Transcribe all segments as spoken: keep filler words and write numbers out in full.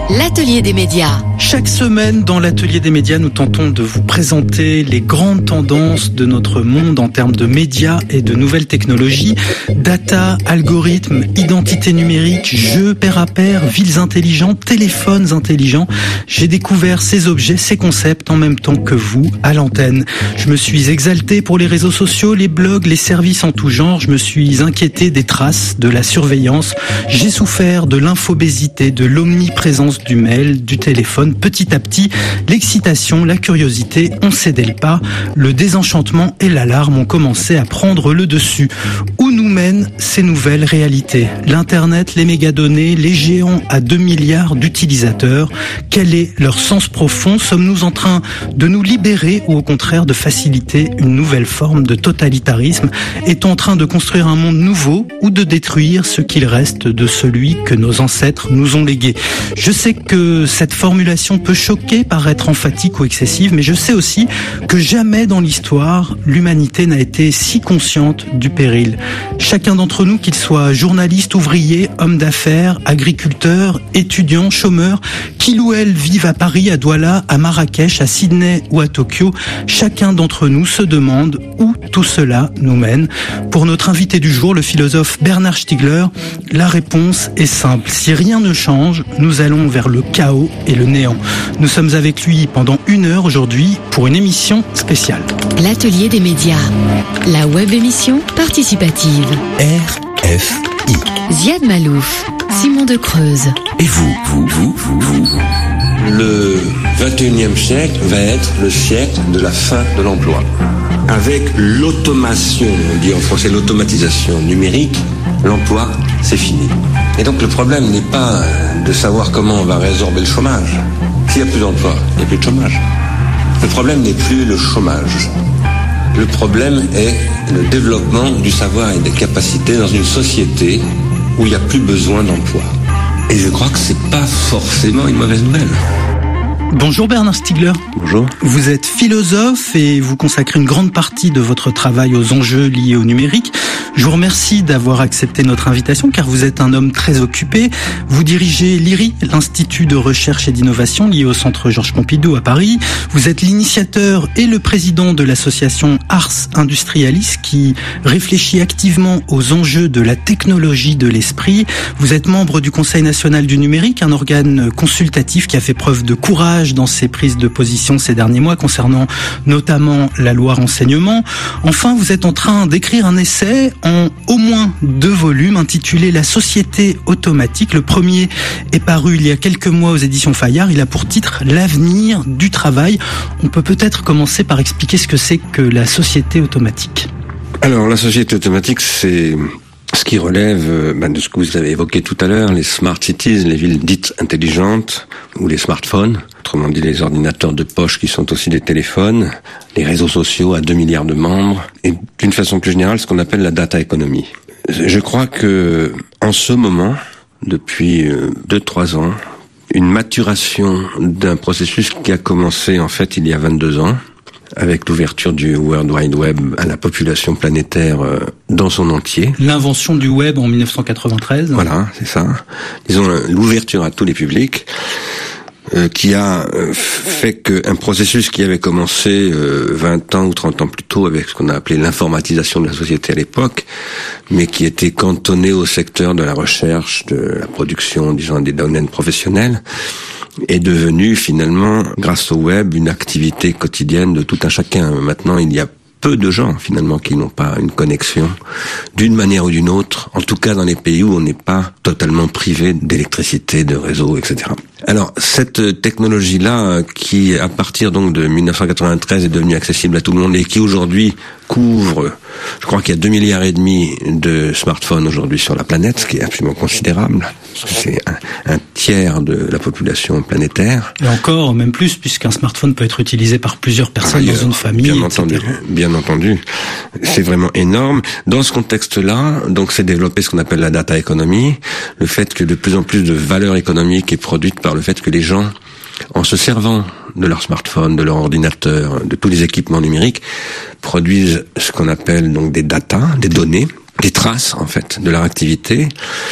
L'atelier des médias. Chaque semaine, dans l'atelier des médias, nous tentons de vous présenter les grandes tendances de notre monde en termes de médias et de nouvelles technologies. Data, algorithmes, identité numérique, jeux pair à pair, villes intelligentes, téléphones intelligents. J'ai découvert ces objets, ces concepts en même temps que vous, à l'antenne. Je me suis exalté pour les réseaux sociaux, les blogs, les services en tout genre. Je me suis inquiété des traces, de la surveillance. J'ai souffert de l'infobésité, de l'omniprésence du mail, du téléphone. Petit à petit, l'excitation, la curiosité ont cédé le pas. Le désenchantement et l'alarme ont commencé à prendre le dessus. Où nous mènent ces nouvelles réalités? L'Internet, les mégadonnées, les géants à deux milliards d'utilisateurs. Quel est leur sens profond? Sommes-nous en train de nous libérer ou au contraire de faciliter une nouvelle forme de totalitarisme? Est-on en train de construire un monde nouveau ou de détruire ce qu'il reste de celui que nos ancêtres nous ont légué? Je sais que cette formulation peut choquer, paraître emphatique ou excessive, mais je sais aussi que jamais dans l'histoire, l'humanité n'a été si consciente du péril. Chacun d'entre nous, qu'il soit journaliste, ouvrier, homme d'affaires, agriculteur, étudiant, chômeur, qu'il ou elle vive à Paris, à Douala, à Marrakech, à Sydney ou à Tokyo, chacun d'entre nous se demande où tout cela nous mène. Pour notre invité du jour, le philosophe Bernard Stiegler, la réponse est simple. Si rien ne change, nous allons vers le chaos et le néant. Nous sommes avec lui pendant une heure aujourd'hui pour une émission spéciale. L'atelier des médias, la web émission participative. R F I. Ziad Malouf, Simon de Creuse. Et vous, vous, vous, vous, vous, vous. Le vingt et unième siècle va être le siècle de la fin de l'emploi. Avec l'automation, on dit en français l'automatisation numérique, l'emploi, c'est fini. Et donc le problème n'est pas de savoir comment on va résorber le chômage. S'il n'y a plus d'emploi, il n'y a plus de chômage. Le problème n'est plus le chômage. Le problème est le développement du savoir et des capacités dans une société où il n'y a plus besoin d'emploi. Et je crois que c'est pas forcément une mauvaise nouvelle. Bonjour Bernard Stiegler. Bonjour. Vous êtes philosophe et vous consacrez une grande partie de votre travail aux enjeux liés au numérique. Je vous remercie d'avoir accepté notre invitation car vous êtes un homme très occupé. Vous dirigez l'I R I, l'Institut de recherche et d'innovation lié au Centre Georges Pompidou à Paris. Vous êtes l'initiateur et le président de l'association Ars Industrialis qui réfléchit activement aux enjeux de la technologie de l'esprit. Vous êtes membre du Conseil national du numérique, un organe consultatif qui a fait preuve de courage dans ses prises de position ces derniers mois concernant notamment la loi renseignement. Enfin, vous êtes en train d'écrire un essai en au moins deux volumes intitulé La société automatique. Le premier est paru il y a quelques mois aux éditions Fayard. Il a pour titre L'avenir du travail. On peut peut-être commencer par expliquer ce que c'est que la société automatique. Alors, la société automatique, c'est ce qui relève ben, de ce que vous avez évoqué tout à l'heure, les smart cities, les villes dites intelligentes, ou les smartphones, autrement dit les ordinateurs de poche qui sont aussi des téléphones, les réseaux sociaux à deux milliards de membres, et d'une façon plus générale, ce qu'on appelle la data economy. Je crois que, en ce moment, depuis deux trois ans, une maturation d'un processus qui a commencé, en fait, il y a vingt-deux ans, avec l'ouverture du World Wide Web à la population planétaire dans son entier. L'invention du web en dix-neuf cent quatre-vingt-treize. Voilà, c'est ça. Disons l'ouverture à tous les publics, euh, qui a fait qu'un processus qui avait commencé euh, vingt ans ou trente ans plus tôt avec ce qu'on a appelé l'informatisation de la société à l'époque, mais qui était cantonné au secteur de la recherche, de la production, disons des domaines professionnels, est devenu finalement, grâce au web, une activité quotidienne de tout un chacun. Maintenant, il y a peu de gens finalement qui n'ont pas une connexion d'une manière ou d'une autre, en tout cas dans les pays où on n'est pas totalement privé d'électricité, de réseau, et cetera. Alors, cette technologie-là, qui à partir donc de dix-neuf cent quatre-vingt-treize est devenue accessible à tout le monde et qui aujourd'hui couvre, je crois qu'il y a deux milliards et demi de smartphones aujourd'hui sur la planète, ce qui est absolument considérable. C'est un, un tiers de la population planétaire. Et encore, même plus, puisqu'un smartphone peut être utilisé par plusieurs personnes Ailleurs, dans une famille, bien entendu, et cetera. Bien entendu. C'est vraiment énorme. Dans ce contexte-là, donc, c'est développé ce qu'on appelle la data economy, le fait que de plus en plus de valeur économique est produite par le fait que les gens, en se servant de leur smartphone, de leur ordinateur, de tous les équipements numériques, produisent ce qu'on appelle donc des data, des données, des traces en fait de leur activité,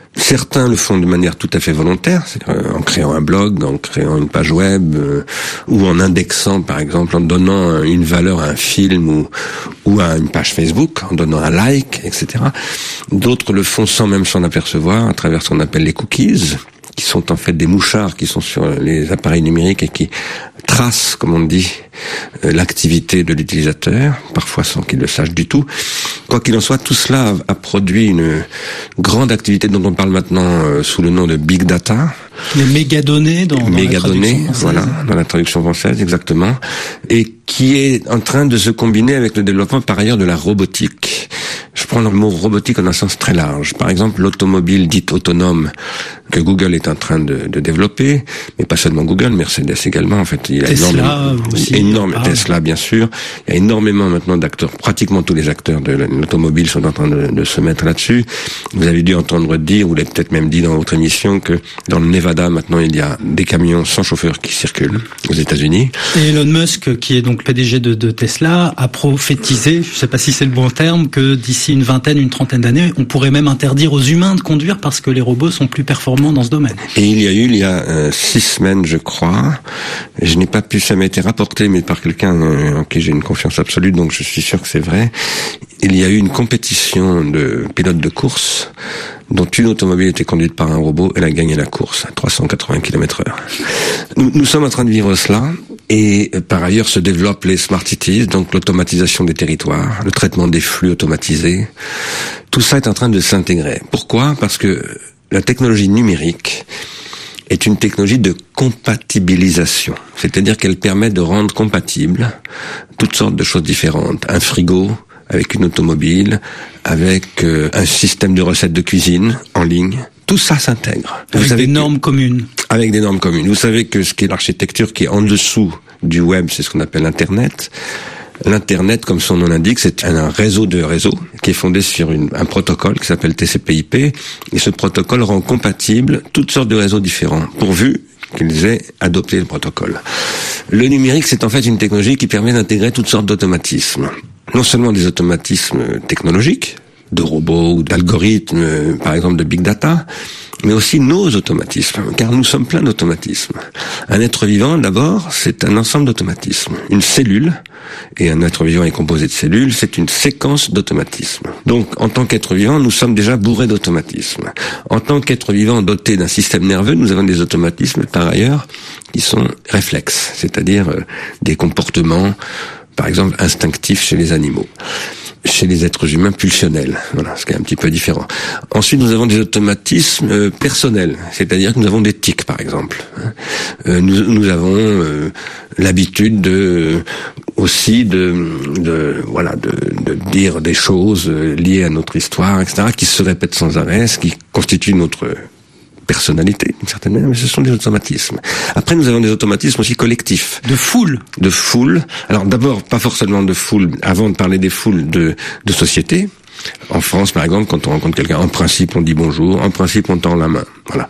Certains le font de manière tout à fait volontaire, c'est-à-dire en créant un blog, en créant une page web, euh, ou en indexant, par exemple, en donnant une valeur à un film ou, ou à une page Facebook, en donnant un like, et cetera. D'autres le font sans même s'en apercevoir, à travers ce qu'on appelle les cookies, qui sont en fait des mouchards qui sont sur les appareils numériques et qui tracent, comme on dit, l'activité de l'utilisateur, parfois sans qu'il le sache du tout. Quoi qu'il en soit, tout cela a produit une grande activité dont on parle maintenant sous le nom de Big Data. Les mégadonnées dans, dans méga la traduction données, française. Voilà, dans la traduction française, exactement. Et qui est en train de se combiner avec le développement, par ailleurs, de la robotique. Je prends le mot robotique en un sens très large. Par exemple, l'automobile dite autonome que Google est en train de, de développer, mais pas seulement Google, Mercedes également. En fait, il y a Tesla énormément, aussi. énorme, Ah. Tesla bien sûr. Il y a énormément maintenant d'acteurs. Pratiquement tous les acteurs de l'automobile sont en train de, de se mettre là-dessus. Vous avez dû entendre dire, vous l'avez peut-être même dit dans votre émission, que dans le Nevada maintenant il y a des camions sans chauffeur qui circulent aux États-Unis. Et Elon Musk, qui est donc le P D G de, de Tesla, a prophétisé, je ne sais pas si c'est le bon terme, que d'ici une vingtaine, une trentaine d'années, on pourrait même interdire aux humains de conduire parce que les robots sont plus performants dans ce domaine. Et il y a eu, il y a euh, six semaines, je crois, je n'ai pas pu, ça m'a été rapporté, mais par quelqu'un euh, en qui j'ai une confiance absolue, donc je suis sûr que c'est vrai. Il y a eu une compétition de pilotes de course dont une automobile était conduite par un robot, elle a gagné la course à trois cent quatre-vingts kilomètres heure. Nous, nous sommes en train de vivre cela, et euh, par ailleurs se développent les smart cities, donc l'automatisation des territoires, le traitement des flux automatisés. Tout ça est en train de s'intégrer. Pourquoi ? Parce que la technologie numérique est une technologie de compatibilisation, c'est-à-dire qu'elle permet de rendre compatibles toutes sortes de choses différentes. Un frigo avec une automobile, avec euh, un système de recettes de cuisine en ligne, tout ça s'intègre. Avec Vous savez des que- normes communes. Avec des normes communes. Vous savez que ce qui est l'architecture qui est en dessous du web, c'est ce qu'on appelle l'Internet. L'Internet, comme son nom l'indique, c'est un réseau de réseaux qui est fondé sur une, un protocole qui s'appelle T C P I P. Et ce protocole rend compatible toutes sortes de réseaux différents, pourvu qu'ils aient adopté le protocole. Le numérique, c'est en fait une technologie qui permet d'intégrer toutes sortes d'automatismes. Non seulement des automatismes technologiques, de robots ou d'algorithmes, par exemple de big data, mais aussi nos automatismes, car nous sommes pleins d'automatismes. Un être vivant, d'abord, c'est un ensemble d'automatismes. Une cellule, et un être vivant est composé de cellules, c'est une séquence d'automatismes. Donc, en tant qu'être vivant, nous sommes déjà bourrés d'automatismes. En tant qu'être vivant doté d'un système nerveux, nous avons des automatismes, par ailleurs, qui sont réflexes, c'est-à-dire euh, des comportements, par exemple, instinctifs chez les animaux. Chez les êtres humains pulsionnels, voilà, ce qui est un petit peu différent. Ensuite, nous avons des automatismes euh, personnels, c'est-à-dire que nous avons des tics, par exemple. Euh, nous, nous avons euh, l'habitude de aussi de, de voilà de, de dire des choses euh, liées à notre histoire, et cetera, qui se répètent sans arrêt, ce qui constitue notre personnalité, d'une certaine manière, mais ce sont des automatismes. Après, nous avons des automatismes aussi collectifs. De foule. De foule. Alors d'abord, pas forcément de foule, avant de parler des foules de, de société. En France, par exemple, quand on rencontre quelqu'un, en principe, on dit bonjour, en principe, on tend la main. Voilà.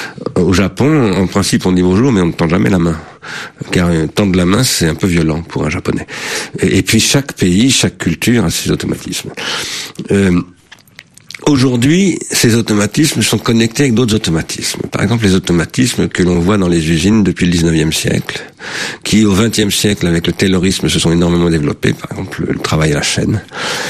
Au Japon, en principe, on dit bonjour, mais on ne tend jamais la main. Car euh, tendre la main, c'est un peu violent pour un Japonais. Et, et puis, chaque pays, chaque culture a ses automatismes. Euh, Aujourd'hui, ces automatismes sont connectés avec d'autres automatismes. Par exemple, les automatismes que l'on voit dans les usines depuis le dix-neuvième siècle, qui au vingtième siècle, avec le taylorisme, se sont énormément développés. Par exemple, le travail à la chaîne,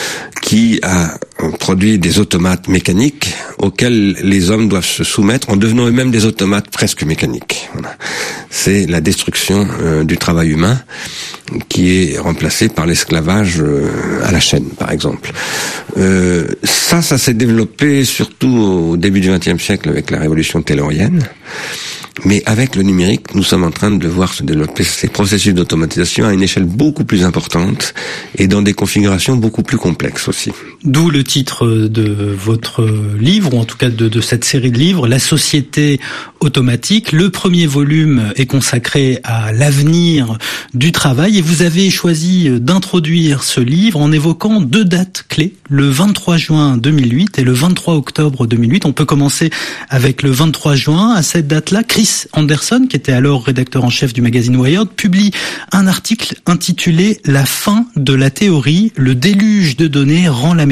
qui a produit des automates mécaniques auxquels les hommes doivent se soumettre en devenant eux-mêmes des automates presque mécaniques. Voilà. C'est la destruction euh, du travail humain qui est remplacé par l'esclavage euh, à la chaîne, par exemple. Euh, ça, ça s'est développé surtout au début du vingtième siècle avec la révolution taylorienne. Mais avec le numérique, nous sommes en train de voir se développer ces processus d'automatisation à une échelle beaucoup plus importante et dans des configurations beaucoup plus complexes aussi. D'où le titre de votre livre, ou en tout cas de, de cette série de livres, La société automatique. Le premier volume est consacré à l'avenir du travail et vous avez choisi d'introduire ce livre en évoquant deux dates clés, le vingt-trois juin deux mille huit et le vingt-trois octobre deux mille huit. On peut commencer avec le vingt-trois juin. À cette date-là, Chris Anderson, qui était alors rédacteur en chef du magazine Wired, publie un article intitulé « La fin de la théorie, le déluge de données rend la méthode scientifique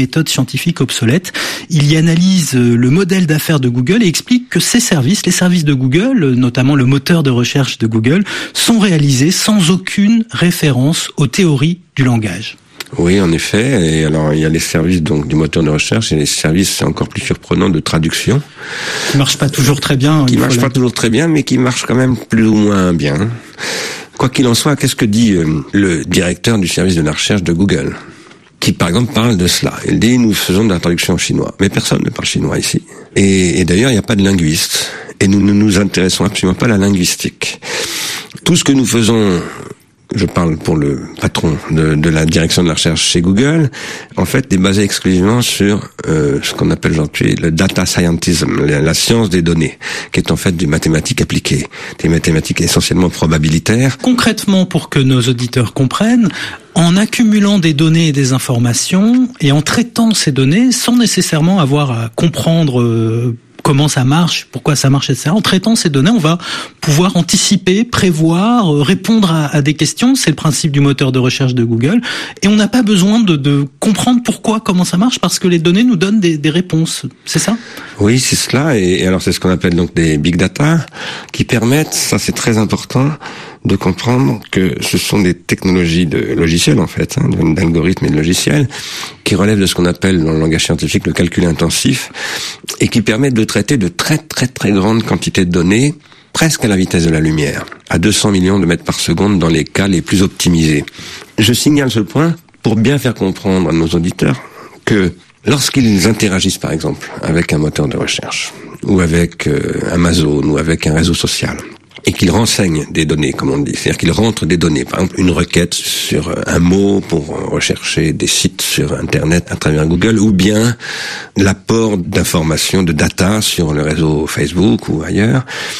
scientifique obsolète. Il y analyse le modèle d'affaires de Google et explique que ces services, les services de Google, notamment le moteur de recherche de Google, sont réalisés sans aucune référence aux théories du langage. Oui, en effet. Et alors, il y a les services donc du moteur de recherche et les services, c'est encore plus surprenant, de traduction. Qui marchent pas toujours très bien. Qui marchent pas toujours très bien, mais qui marchent quand même plus ou moins bien. Quoi qu'il en soit, qu'est-ce que dit euh, le directeur du service de la recherche de Google, qui par exemple parle de cela. Il dit, nous faisons de la traduction en chinois. Mais personne ne parle chinois ici. Et, et d'ailleurs, il n'y a pas de linguiste. Et nous ne nous intéressons absolument pas à la linguistique. Tout ce que nous faisons, je parle pour le patron de, de la direction de la recherche chez Google, en fait, est basé exclusivement sur euh, ce qu'on appelle aujourd'hui le data scientism, la, la science des données, qui est en fait des mathématiques appliquées, des mathématiques essentiellement probabilitaires. Concrètement, pour que nos auditeurs comprennent, en accumulant des données et des informations, et en traitant ces données, sans nécessairement avoir à comprendre euh, comment ça marche, pourquoi ça marche, et cetera. En traitant ces données, on va pouvoir anticiper, prévoir, répondre à, à des questions. C'est le principe du moteur de recherche de Google. Et on n'a pas besoin de, de comprendre pourquoi, comment ça marche, parce que les données nous donnent des, des réponses. C'est ça ? Oui, c'est cela. Et, et alors, c'est ce qu'on appelle donc des big data, qui permettent, ça c'est très important, de comprendre que ce sont des technologies de logiciels, en fait, hein, d'algorithmes et de logiciels, qui relèvent de ce qu'on appelle, dans le langage scientifique, le calcul intensif, et qui permettent de traiter de très très très grandes quantités de données, presque à la vitesse de la lumière, à deux cents millions de mètres par seconde dans les cas les plus optimisés. Je signale ce point pour bien faire comprendre à nos auditeurs que lorsqu'ils interagissent, par exemple, avec un moteur de recherche, ou avec euh, Amazon, ou avec un réseau social, et qu'ils renseignent des données, comme on dit, c'est-à-dire qu'ils rentrent des données, par exemple une requête sur un mot pour rechercher des sites sur Internet à travers Google, ou bien l'apport d'informations, de data sur le réseau Facebook ou ailleurs.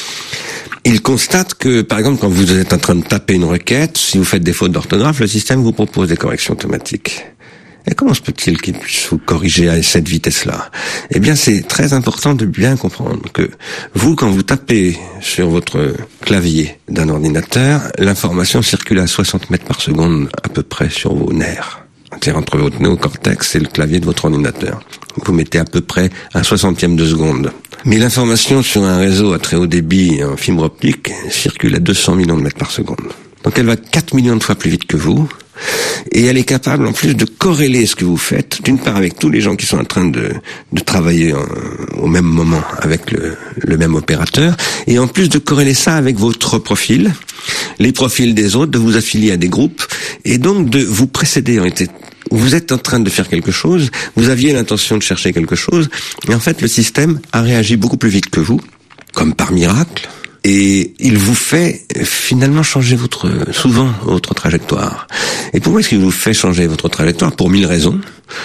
Ils constatent que, par exemple, quand vous êtes en train de taper une requête, si vous faites des fautes d'orthographe, le système vous propose des corrections automatiques. Et comment se peut-il qu'il puisse vous corriger à cette vitesse-là ? Eh bien, c'est très important de bien comprendre que vous, quand vous tapez sur votre clavier d'un ordinateur, l'information circule à soixante mètres par seconde à peu près sur vos nerfs. C'est-à-dire entre votre néocortex et le clavier de votre ordinateur. Vous mettez à peu près un soixantième de seconde. Mais l'information sur un réseau à très haut débit en fibre optique circule à deux cents millions de mètres par seconde. Donc elle va quatre millions de fois plus vite que vous. Et elle est capable en plus de corréler ce que vous faites, d'une part avec tous les gens qui sont en train de, de travailler en, au même moment avec le, le même opérateur, et en plus de corréler ça avec votre profil, les profils des autres, de vous affilier à des groupes, et donc de vous précéder. Vous êtes en train de faire quelque chose, vous aviez l'intention de chercher quelque chose, et en fait le système a réagi beaucoup plus vite que vous, comme par miracle. Et il vous fait finalement changer votre, souvent, votre trajectoire. Et pourquoi est-ce qu'il vous fait changer votre trajectoire ? Pour mille raisons.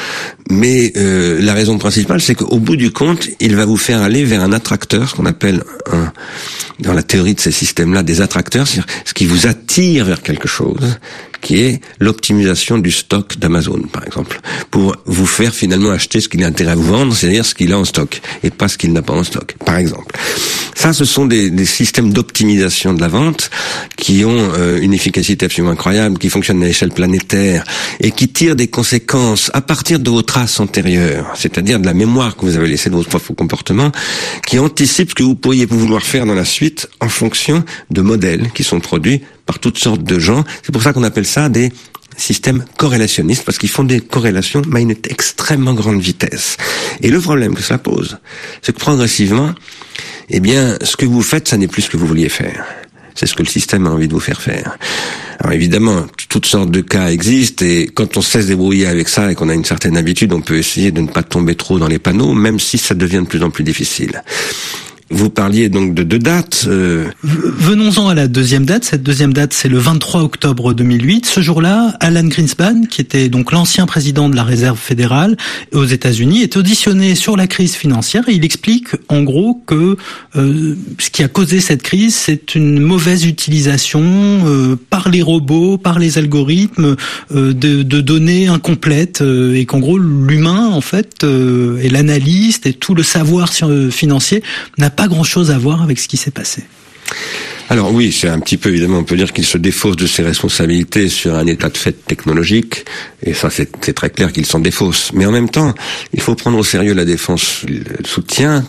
Mais euh, la raison principale, c'est qu'au bout du compte, il va vous faire aller vers un attracteur, ce qu'on appelle, un, dans la théorie de ces systèmes-là, des attracteurs, c'est-à-dire ce qui vous attire vers quelque chose, qui est l'optimisation du stock d'Amazon, par exemple, pour vous faire finalement acheter ce qu'il a intérêt à vous vendre, c'est-à-dire ce qu'il a en stock, et pas ce qu'il n'a pas en stock, par exemple. Ça, ce sont des, des systèmes d'optimisation de la vente qui ont euh, une efficacité absolument incroyable, qui fonctionnent à l'échelle planétaire, et qui tirent des conséquences à partir de vos traces antérieures, c'est-à-dire de la mémoire que vous avez laissée de votre propre comportement, qui anticipe ce que vous pourriez vouloir faire dans la suite en fonction de modèles qui sont produits par toutes sortes de gens. C'est pour ça qu'on appelle ça des systèmes corrélationnistes, parce qu'ils font des corrélations, mais à une extrêmement grande vitesse. Et le problème que cela pose, c'est que progressivement, eh bien, ce que vous faites, ça n'est plus ce que vous vouliez faire. C'est ce que le système a envie de vous faire faire. Alors évidemment, toutes sortes de cas existent, et quand on sait se débrouiller avec ça et qu'on a une certaine habitude, on peut essayer de ne pas tomber trop dans les panneaux, même si ça devient de plus en plus difficile. Vous parliez donc de deux dates. Euh... Venons-en à la deuxième date. Cette deuxième date, c'est le vingt-trois octobre deux mille huit. Ce jour-là, Alan Greenspan, qui était donc l'ancien président de la Réserve fédérale aux États-Unis, est auditionné sur la crise financière, et il explique en gros que euh, ce qui a causé cette crise, c'est une mauvaise utilisation euh, par les robots, par les algorithmes euh, de, de données incomplètes, euh, et qu'en gros l'humain en fait euh, et l'analyste et tout le savoir financier n'a pas pas grand-chose à voir avec ce qui s'est passé. Alors oui, c'est un petit peu, évidemment, on peut dire qu'il se défausse de ses responsabilités sur un état de fait technologique, et ça c'est, c'est très clair qu'il s'en défausse. Mais en même temps, il faut prendre au sérieux la défense, le soutien.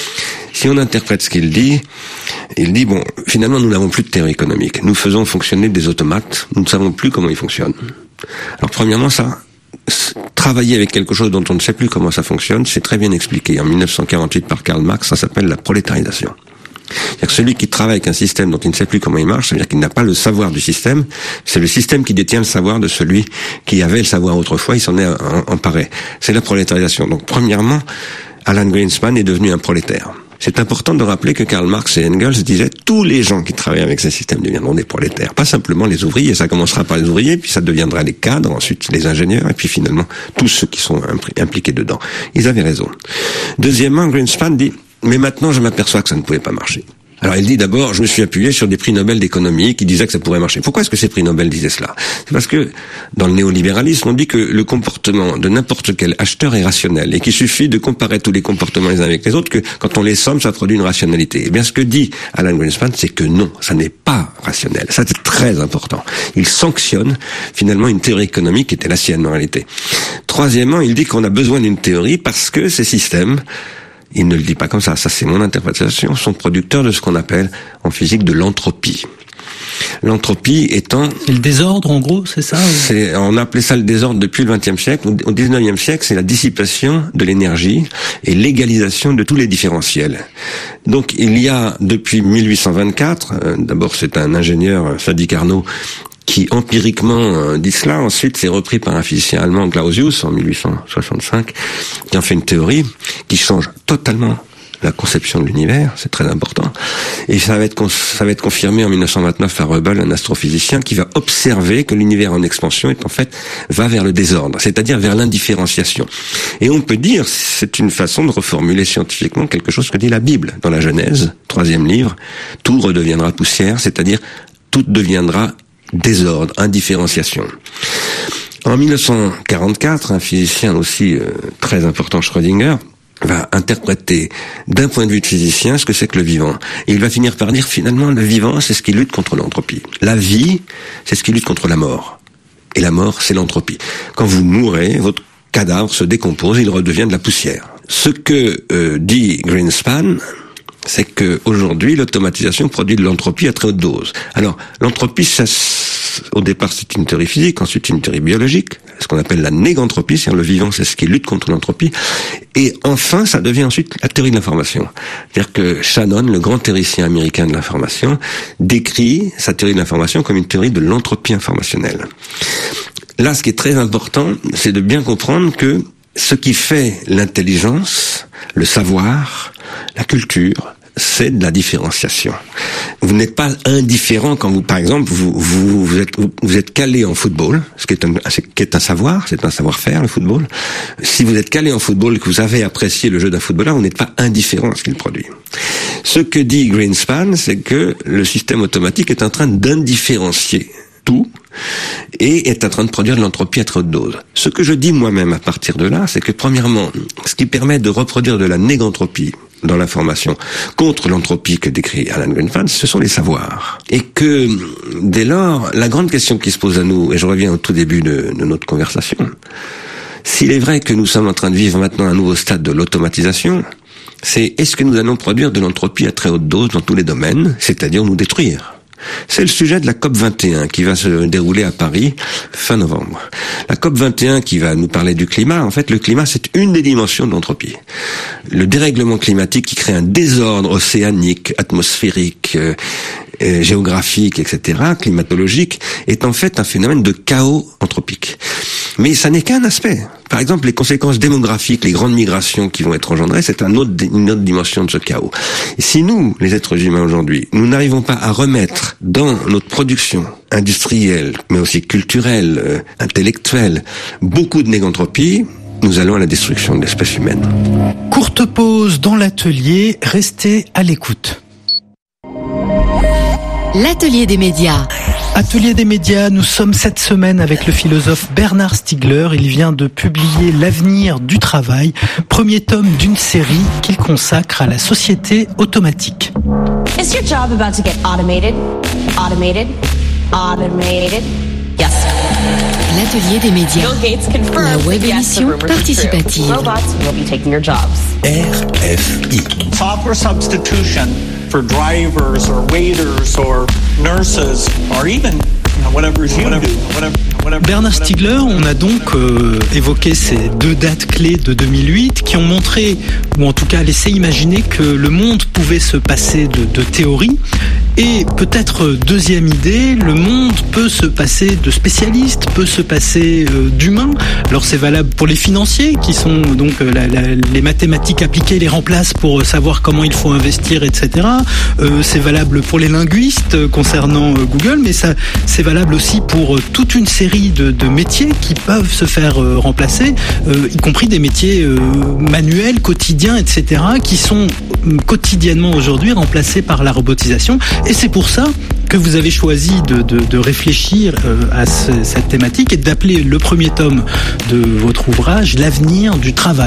Si on interprète ce qu'il dit, il dit, bon, finalement, nous n'avons plus de théorie économique. Nous faisons fonctionner des automates. Nous ne savons plus comment ils fonctionnent. Alors, premièrement, ça, travailler avec quelque chose dont on ne sait plus comment ça fonctionne, c'est très bien expliqué en mille neuf cent quarante-huit par Karl Marx, ça s'appelle la prolétarisation. C'est-à-dire que celui qui travaille avec un système dont il ne sait plus comment il marche, ça veut dire qu'il n'a pas le savoir du système, c'est le système qui détient le savoir de celui qui avait le savoir autrefois, il s'en est emparé. C'est la prolétarisation. Donc, premièrement, Alan Greenspan est devenu un prolétaire. C'est important de rappeler que Karl Marx et Engels disaient tous les gens qui travaillent avec ces systèmes deviendront des prolétaires. Pas simplement les ouvriers, ça commencera par les ouvriers, puis ça deviendra les cadres, ensuite les ingénieurs, et puis finalement tous ceux qui sont impliqués dedans. Ils avaient raison. Deuxièmement, Greenspan dit, mais maintenant je m'aperçois que ça ne pouvait pas marcher. Alors il dit d'abord, je me suis appuyé sur des prix Nobel d'économie qui disaient que ça pourrait marcher. Pourquoi est-ce que ces prix Nobel disaient cela? C'est parce que dans le néolibéralisme, on dit que le comportement de n'importe quel acheteur est rationnel et qu'il suffit de comparer tous les comportements les uns avec les autres, que quand on les somme, ça produit une rationalité. Eh bien, ce que dit Alan Greenspan, c'est que non, ça n'est pas rationnel. Ça, c'est très important. Il sanctionne finalement une théorie économique qui était la sienne en réalité. Troisièmement, il dit qu'on a besoin d'une théorie parce que ces systèmes, il ne le dit pas comme ça, ça c'est mon interprétation, sont producteurs de ce qu'on appelle en physique de l'entropie. L'entropie étant... C'est le désordre en gros, c'est ça ou... c'est, on a appelé ça le désordre depuis le vingtième siècle. Au dix-neuvième siècle, c'est la dissipation de l'énergie et l'égalisation de tous les différentiels. Donc il y a depuis mille huit cent vingt-quatre, euh, d'abord c'est un ingénieur, Sadi Carnot, qui empiriquement euh, dit cela. Ensuite, c'est repris par un physicien allemand, Clausius, en mille huit cent soixante-cinq, qui en fait une théorie qui change totalement la conception de l'univers, c'est très important. Et ça va être ça va être confirmé en mille neuf cent vingt-neuf par Hubble, un astrophysicien qui va observer que l'univers en expansion est en fait va vers le désordre, c'est-à-dire vers l'indifférenciation. Et on peut dire, c'est une façon de reformuler scientifiquement quelque chose que dit la Bible dans la Genèse, troisième livre, tout redeviendra poussière, c'est-à-dire tout deviendra désordre, indifférenciation. En mille neuf cent quarante-quatre, un physicien aussi euh, très important, Schrödinger, va interpréter d'un point de vue de physicien ce que c'est que le vivant. Et il va finir par dire finalement le vivant, c'est ce qui lutte contre l'entropie. La vie, c'est ce qui lutte contre la mort. Et la mort, c'est l'entropie. Quand vous mourrez, votre cadavre se décompose, il redevient de la poussière. Ce que euh, dit Greenspan, c'est que aujourd'hui l'automatisation produit de l'entropie à très haute dose. Alors l'entropie, ça, au départ c'est une théorie physique, ensuite une théorie biologique, ce qu'on appelle la négantropie, c'est-à-dire le vivant c'est ce qui lutte contre l'entropie, et enfin ça devient ensuite la théorie de l'information. C'est-à-dire que Shannon, le grand théoricien américain de l'information, décrit sa théorie de l'information comme une théorie de l'entropie informationnelle. Là, ce qui est très important, c'est de bien comprendre que ce qui fait l'intelligence, le savoir, la culture, c'est de la différenciation. Vous n'êtes pas indifférent quand vous, par exemple, vous, vous, vous êtes, vous, vous êtes calé en football, ce qui est un, ce qui est un savoir, c'est un savoir-faire, le football. Si vous êtes calé en football, que vous avez apprécié le jeu d'un footballeur, vous n'êtes pas indifférent à ce qu'il produit. Ce que dit Greenspan, c'est que le système automatique est en train d'indifférencier tout et est en train de produire de l'entropie à très haute dose. Ce que je dis moi-même à partir de là, c'est que premièrement, ce qui permet de reproduire de la négantropie dans l'information contre l'entropie que décrit Alan Greenspan, ce sont les savoirs. Et que, dès lors, la grande question qui se pose à nous, et je reviens au tout début de, de notre conversation, s'il est vrai que nous sommes en train de vivre maintenant un nouveau stade de l'automatisation, c'est est-ce que nous allons produire de l'entropie à très haute dose dans tous les domaines, c'est-à-dire nous détruire ? C'est le sujet de la COP vingt et un qui va se dérouler à Paris fin novembre. La COP vingt et un qui va nous parler du climat, en fait le climat c'est une des dimensions de l'entropie. Le dérèglement climatique qui crée un désordre océanique, atmosphérique, euh, euh, géographique, et cetera, climatologique, est en fait un phénomène de chaos anthropique. Mais ça n'est qu'un aspect. Par exemple, les conséquences démographiques, les grandes migrations qui vont être engendrées, c'est un autre, une autre dimension de ce chaos. Et si nous, les êtres humains aujourd'hui, nous n'arrivons pas à remettre dans notre production industrielle, mais aussi culturelle, euh, intellectuelle, beaucoup de négantropie, nous allons à la destruction de l'espèce humaine. Courte pause dans l'atelier, restez à l'écoute. L'atelier des médias. Atelier des médias, nous sommes cette semaine avec le philosophe Bernard Stiegler. Il vient de publier L'avenir du travail, premier tome d'une série qu'il consacre à la société automatique. Is your job about to get automated? Automated? Automated? Yes. L'atelier des médias. Bill Gates confirmed La web that yes, the émission rumors are true. participative. Robots will be taking your jobs. R F I. Software substitution for drivers or waiters or nurses or even you know, whatever you whatever, do. Whatever, whatever, Bernard Stiegler, on a donc euh, évoqué ces deux dates clés de deux mille huit qui ont montré, ou en tout cas laissé imaginer que le monde pouvait se passer de, de théorie. Et peut-être deuxième idée, le monde peut se passer de spécialistes, peut se passer euh, d'humains. Alors c'est valable pour les financiers qui sont donc euh, la, la, les mathématiques appliquées les remplacent pour savoir comment il faut investir, et cetera. Euh, c'est valable pour les linguistes euh, concernant euh, Google, mais ça c'est valable aussi pour euh, toute une série de, de métiers qui peuvent se faire euh, remplacer, euh, y compris des métiers euh, manuels, quotidiens, et cetera, qui sont euh, quotidiennement aujourd'hui remplacés par la robotisation. Et c'est pour ça que vous avez choisi de, de, de réfléchir euh, à ce, cette thématique et d'appeler le premier tome de votre ouvrage « L'avenir du travail ».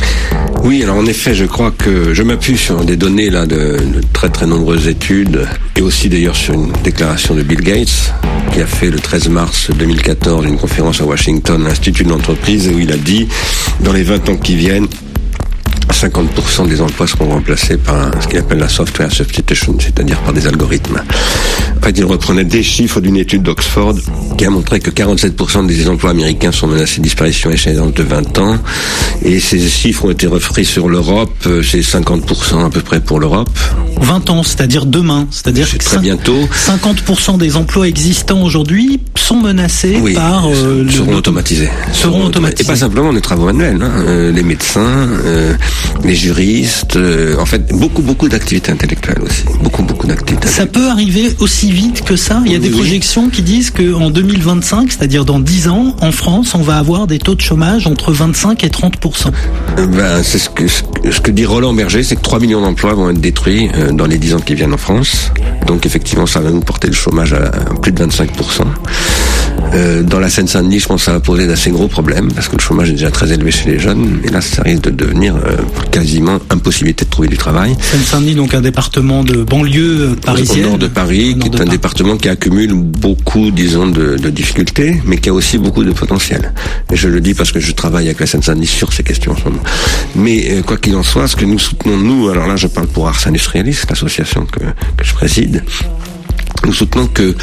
Oui, alors en effet, je crois que je m'appuie sur des données là de, de très très nombreuses études et aussi d'ailleurs sur une déclaration de Bill Gates qui a fait le treize mars deux mille quatorze une conférence à Washington, l'Institut de l'entreprise, où il a dit dans les vingt ans qui viennent, cinquante pour cent des emplois seront remplacés par ce qu'il appelle la software substitution, c'est-à-dire par des algorithmes. En fait, il reprenait des chiffres d'une étude d'Oxford qui a montré que quarante-sept pour cent des emplois américains sont menacés de disparition à échéance de vingt ans. Et ces chiffres ont été repris sur l'Europe, c'est cinquante pour cent à peu près pour l'Europe. vingt ans, c'est-à-dire demain, c'est-à-dire c'est que très bientôt. cinquante pour cent des emplois existants aujourd'hui sont menacés oui, par euh, seront le, automatisés. Seront automatisés. Et pas simplement des travaux manuels, hein, euh, les médecins, euh, les juristes, euh, en fait beaucoup beaucoup d'activités intellectuelles aussi, beaucoup beaucoup d'activités. Ça peut arriver aussi vite que ça. Il y a des oui. projections qui disent que en deux mille vingt-cinq, c'est-à-dire dans dix ans, en France, on va avoir des taux de chômage entre vingt-cinq et trente pour cent. Euh, ben c'est ce que ce que dit Roland Berger, c'est que trois millions d'emplois vont être détruits euh, dans les dix ans qui viennent en France. Donc effectivement, ça va nous porter le chômage à, à plus de vingt-cinq pour cent. Euh, dans la Seine-Saint-Denis, je pense que ça va poser d'assez gros problèmes parce que le chômage est déjà très élevé chez les jeunes. Et là, ça risque de devenir euh, quasiment impossibilité de trouver du travail. Seine-Saint-Denis, donc un département de banlieue parisienne. Au nord de Paris, qui est un Paris. département qui accumule beaucoup, disons, de, de difficultés, mais qui a aussi beaucoup de potentiel. Et je le dis parce que je travaille avec la Seine-Saint-Denis sur ces questions en ce moment. Mais euh, quoi qu'il en soit, ce que nous soutenons, nous, alors là, je parle pour Ars Industrialis, l'association que, que je préside, nous soutenons que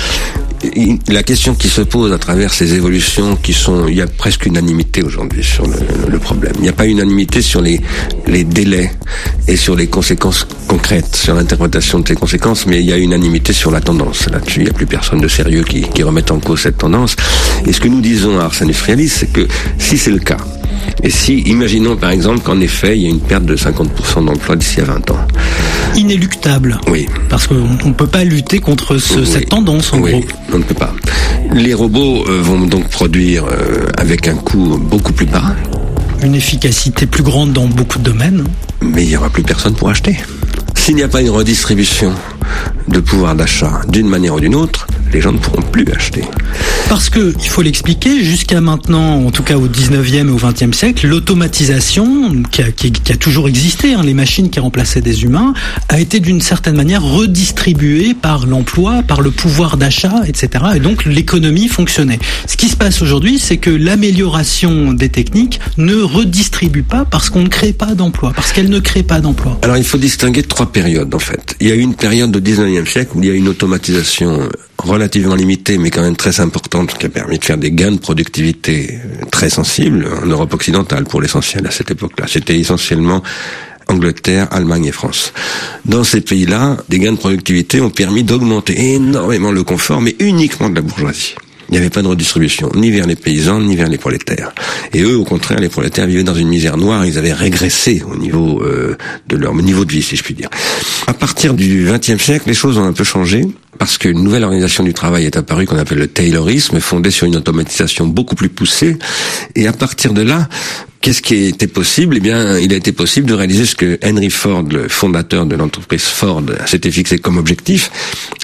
la question qui se pose à travers ces évolutions qui sont, il y a presque unanimité aujourd'hui sur le, le problème. Il n'y a pas unanimité sur les, les délais et sur les conséquences concrètes, sur l'interprétation de ces conséquences, mais il y a unanimité sur la tendance. Là-dessus, il n'y a plus personne de sérieux qui, qui remette en cause cette tendance. Et ce que nous disons à Ars Industrialis, c'est que si c'est le cas, et si, imaginons par exemple qu'en effet, il y a une perte de cinquante pour cent d'emplois d'ici à vingt ans. Inéluctable. Oui. Parce qu'on ne peut pas lutter contre ce, oui. cette tendance, en oui, gros. On ne peut pas. Les robots euh, vont donc produire euh, avec un coût beaucoup plus bas. Une efficacité plus grande dans beaucoup de domaines. Mais il n'y aura plus personne pour acheter. S'il n'y a pas une redistribution de pouvoir d'achat d'une manière ou d'une autre, les gens ne pourront plus acheter. Parce que, il faut l'expliquer, jusqu'à maintenant, en tout cas au dix-neuvième et au vingtième siècle, l'automatisation, qui a, qui, qui a toujours existé, hein, les machines qui remplaçaient des humains, a été d'une certaine manière redistribuée par l'emploi, par le pouvoir d'achat, et cetera. Et donc l'économie fonctionnait. Ce qui se passe aujourd'hui, c'est que l'amélioration des techniques ne redistribue pas parce qu'on ne crée pas d'emplois, parce qu'elle ne crée pas d'emplois. Alors il faut distinguer trois périodes en fait. Il y a eu une période au dix-neuvième siècle où il y a eu une automatisation relativement limitée mais quand même très importante qui a permis de faire des gains de productivité très sensibles en Europe occidentale pour l'essentiel à cette époque-là. C'était essentiellement Angleterre, Allemagne et France. Dans ces pays-là, des gains de productivité ont permis d'augmenter énormément le confort, mais uniquement de la bourgeoisie. Il n'y avait pas de redistribution, ni vers les paysans, ni vers les prolétaires. Et eux, au contraire, les prolétaires vivaient dans une misère noire, ils avaient régressé au niveau euh, de leur niveau de vie, si je puis dire. À partir du vingtième siècle, les choses ont un peu changé, parce qu'une nouvelle organisation du travail est apparue qu'on appelle le taylorisme, fondée sur une automatisation beaucoup plus poussée. Et à partir de là, qu'est-ce qui était possible ? Eh bien, il a été possible de réaliser ce que Henry Ford, le fondateur de l'entreprise Ford, s'était fixé comme objectif,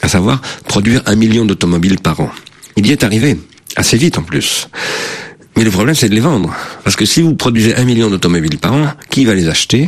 à savoir produire un million d'automobiles par an. Il y est arrivé, assez vite en plus. Mais le problème, c'est de les vendre. Parce que si vous produisez un million d'automobiles par an, qui va les acheter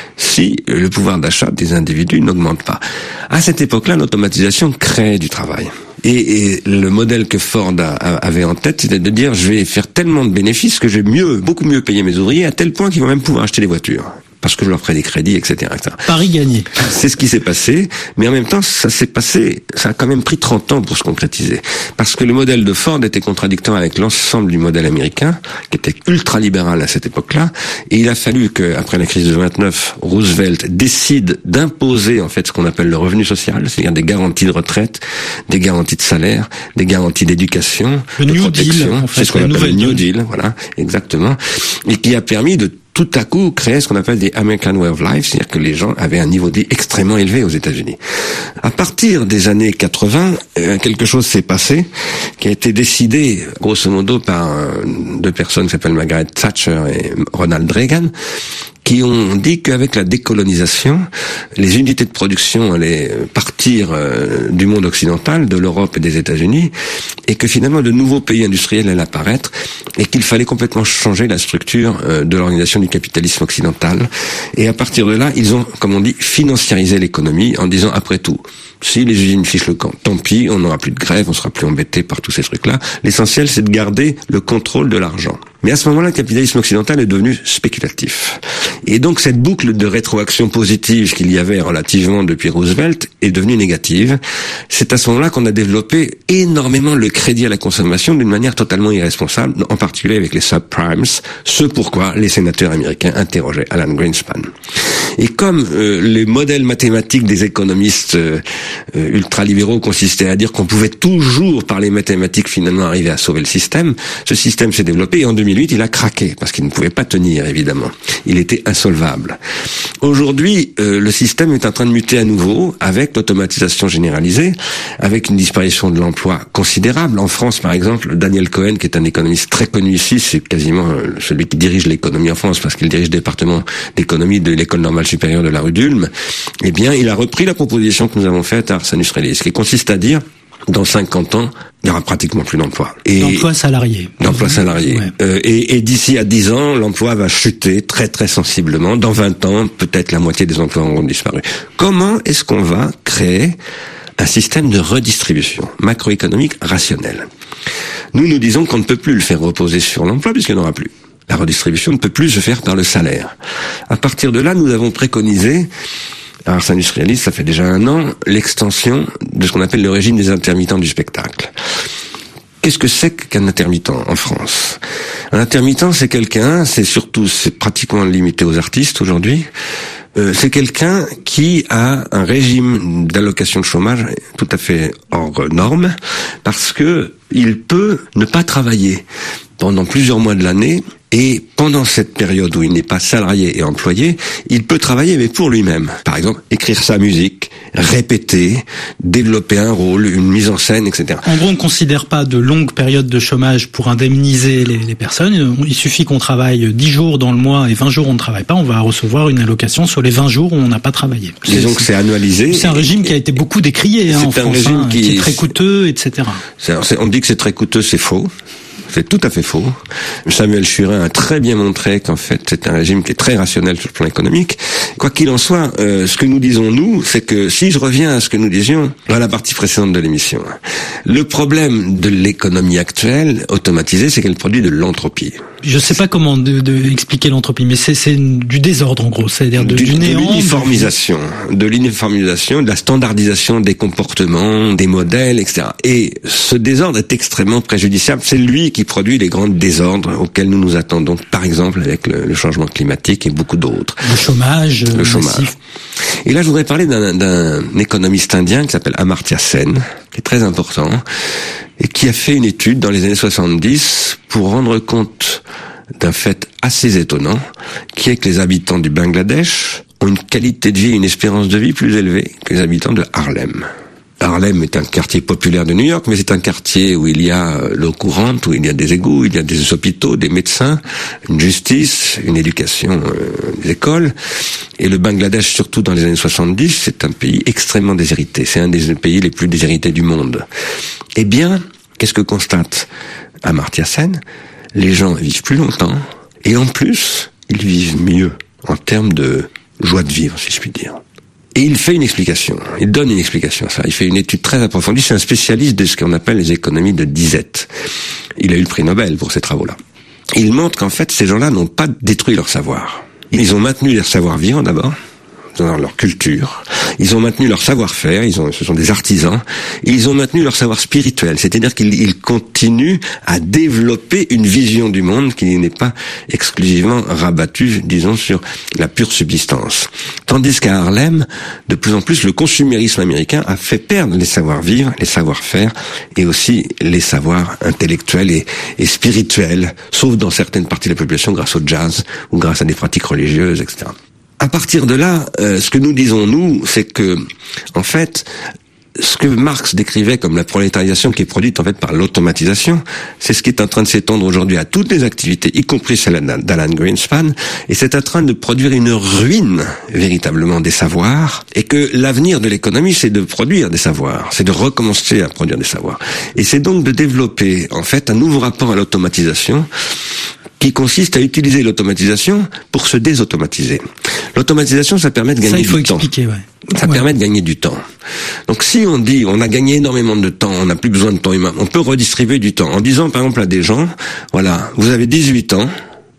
si le pouvoir d'achat des individus n'augmente pas? À cette époque-là, l'automatisation crée du travail. Et, et le modèle que Ford a, a, avait en tête, c'était de dire, je vais faire tellement de bénéfices que je vais mieux, beaucoup mieux payer mes ouvriers, à tel point qu'ils vont même pouvoir acheter des voitures. Parce que je leur ferai des crédits, et cetera, et cetera. Paris gagné. C'est ce qui s'est passé, mais en même temps, ça s'est passé, ça a quand même pris trente ans pour se concrétiser. Parce que le modèle de Ford était contradictoire avec l'ensemble du modèle américain, qui était ultra-libéral à cette époque-là, et il a fallu que, après la crise de vingt-neuf, Roosevelt décide d'imposer, en fait, ce qu'on appelle le revenu social, c'est-à-dire des garanties de retraite, des garanties de salaire, des garanties d'éducation, le de New protection. Deal, en fait, c'est ce qu'on appelle le New Deal, voilà, exactement, et qui a permis de tout à coup créer ce qu'on appelle des American Way of Life, c'est-à-dire que les gens avaient un niveau de vie extrêmement élevé aux États-Unis. À partir des années quatre-vingts, euh, quelque chose s'est passé, qui a été décidé, grosso modo, par euh, deux personnes qui s'appellent Margaret Thatcher et Ronald Reagan, qui ont dit qu'avec la décolonisation, les unités de production allaient partir euh, du monde occidental, de l'Europe et des États-Unis, et que finalement de nouveaux pays industriels allaient apparaître, et qu'il fallait complètement changer la structure euh, de l'organisation du capitalisme occidental. Et à partir de là, ils ont, comme on dit, financiarisé l'économie en disant, après tout, si les usines fichent le camp, tant pis, on n'aura plus de grève, on sera plus embêté par tous ces trucs-là. L'essentiel, c'est de garder le contrôle de l'argent. Mais à ce moment-là, le capitalisme occidental est devenu spéculatif. Et donc, cette boucle de rétroaction positive qu'il y avait relativement depuis Roosevelt est devenue négative. C'est à ce moment-là qu'on a développé énormément le crédit à la consommation d'une manière totalement irresponsable, en particulier avec les subprimes, ce pourquoi les sénateurs américains interrogeaient Alan Greenspan. Et comme euh, les modèles mathématiques des économistes euh, euh, ultralibéraux consistaient à dire qu'on pouvait toujours, par les mathématiques, finalement arriver à sauver le système, ce système s'est développé et en deux mille huit, il a craqué, parce qu'il ne pouvait pas tenir, évidemment. Il était insolvable. Aujourd'hui, euh, le système est en train de muter à nouveau, avec l'automatisation généralisée, avec une disparition de l'emploi considérable. En France, par exemple, Daniel Cohen, qui est un économiste très connu ici, c'est quasiment euh, celui qui dirige l'économie en France, parce qu'il dirige le département d'économie de l'école normale supérieure de la rue d'Ulm. Eh bien, il a repris la proposition que nous avons faite à Arsenus Relis, qui consiste à dire, dans cinquante ans, il n'y aura pratiquement plus d'emploi. Et d'emploi salarié. D'emploi salarié. Ouais. Euh, et, et d'ici à dix ans, l'emploi va chuter très très sensiblement. Dans vingt ans, peut-être la moitié des emplois auront disparu. Comment est-ce qu'on va créer un système de redistribution macroéconomique rationnel? Nous, nous disons qu'on ne peut plus le faire reposer sur l'emploi puisqu'il n'y en aura plus. La redistribution ne peut plus se faire par le salaire. À partir de là, nous avons préconisé, à Arsenus Relis, ça fait déjà un an, l'extension de ce qu'on appelle le régime des intermittents du spectacle. Qu'est-ce que c'est qu'un intermittent en France? Un intermittent, c'est quelqu'un, c'est surtout, c'est pratiquement limité aux artistes aujourd'hui, euh, c'est quelqu'un qui a un régime d'allocation de chômage tout à fait hors norme, parce que il peut ne pas travailler pendant plusieurs mois de l'année, et pendant cette période où il n'est pas salarié et employé, il peut travailler mais pour lui-même. Par exemple, écrire sa musique, répéter, développer un rôle, une mise en scène, et cetera. En gros, on ne considère pas de longues périodes de chômage pour indemniser les, les personnes. Il suffit qu'on travaille dix jours dans le mois et vingt jours où on ne travaille pas, on va recevoir une allocation sur les vingt jours où on n'a pas travaillé. Disons que c'est annualisé. C'est un régime qui a été beaucoup décrié hein, en France, régime hein, qui, qui est très coûteux, et cetera. C'est, on dit que c'est très coûteux, c'est faux. C'est tout à fait faux. Samuel Churin a très bien montré qu'en fait, c'est un régime qui est très rationnel sur le plan économique. Quoi qu'il en soit, euh, ce que nous disons, nous, c'est que si je reviens à ce que nous disions dans la partie précédente de l'émission, le problème de l'économie actuelle, automatisée, c'est qu'elle produit de l'entropie. Je ne sais pas comment de, de expliquer l'entropie, mais c'est, c'est du désordre, en gros. C'est-à-dire de, du, du néant. De l'uniformisation. De l'uniformisation, de la standardisation des comportements, des modèles, et cetera. Et ce désordre est extrêmement préjudiciable. C'est lui qui produit les grands désordres auxquels nous nous attendons, par exemple avec le, le changement climatique et beaucoup d'autres. Le chômage, le chômage. Massif. Et là, je voudrais parler d'un, d'un économiste indien qui s'appelle Amartya Sen, qui est très important, et qui a fait une étude dans les années soixante-dix pour rendre compte d'un fait assez étonnant, qui est que les habitants du Bangladesh ont une qualité de vie, une espérance de vie plus élevée que les habitants de Harlem. Harlem est un quartier populaire de New York, mais c'est un quartier où il y a l'eau courante, où il y a des égouts, il y a des hôpitaux, des médecins, une justice, une éducation, euh, des écoles. Et le Bangladesh, surtout dans les années soixante-dix, c'est un pays extrêmement déshérité. C'est un des pays les plus déshérités du monde. Eh bien, qu'est-ce que constate Amartya Sen ? Les gens vivent plus longtemps, et en plus, ils vivent mieux en termes de joie de vivre, si je puis dire. Et il fait une explication, il donne une explication à ça. Il fait une étude très approfondie, c'est un spécialiste de ce qu'on appelle les économies de disette. Il a eu le prix Nobel pour ces travaux-là. Il montre qu'en fait, ces gens-là n'ont pas détruit leur savoir. Ils ont maintenu leur savoir-vivre d'abord, dans leur culture. Ils ont maintenu leur savoir-faire, ils ont, ce sont des artisans. Et ils ont maintenu leur savoir spirituel, c'est-à-dire qu'ils ils continuent à développer une vision du monde qui n'est pas exclusivement rabattue, disons, sur la pure subsistance. Tandis qu'à Harlem, de plus en plus, le consumérisme américain a fait perdre les savoir-vivre, les savoir-faire, et aussi les savoirs intellectuels et, et spirituels, sauf dans certaines parties de la population grâce au jazz ou grâce à des pratiques religieuses, et cetera. À partir de là, euh, ce que nous disons, nous, c'est que, en fait, ce que Marx décrivait comme la prolétarisation qui est produite, en fait, par l'automatisation, c'est ce qui est en train de s'étendre aujourd'hui à toutes les activités, y compris celle d'Alan Greenspan, et c'est en train de produire une ruine, véritablement, des savoirs, et que l'avenir de l'économie, c'est de produire des savoirs, c'est de recommencer à produire des savoirs. Et c'est donc de développer, en fait, un nouveau rapport à l'automatisation, qui consiste à utiliser l'automatisation pour se désautomatiser. L'automatisation, ça permet de gagner ça, il faut du temps. expliquer, ouais. Ça ouais. permet de gagner du temps. Donc si on dit, on a gagné énormément de temps, on n'a plus besoin de temps humain, on peut redistribuer du temps. En disant, par exemple, à des gens, voilà, vous avez dix-huit ans,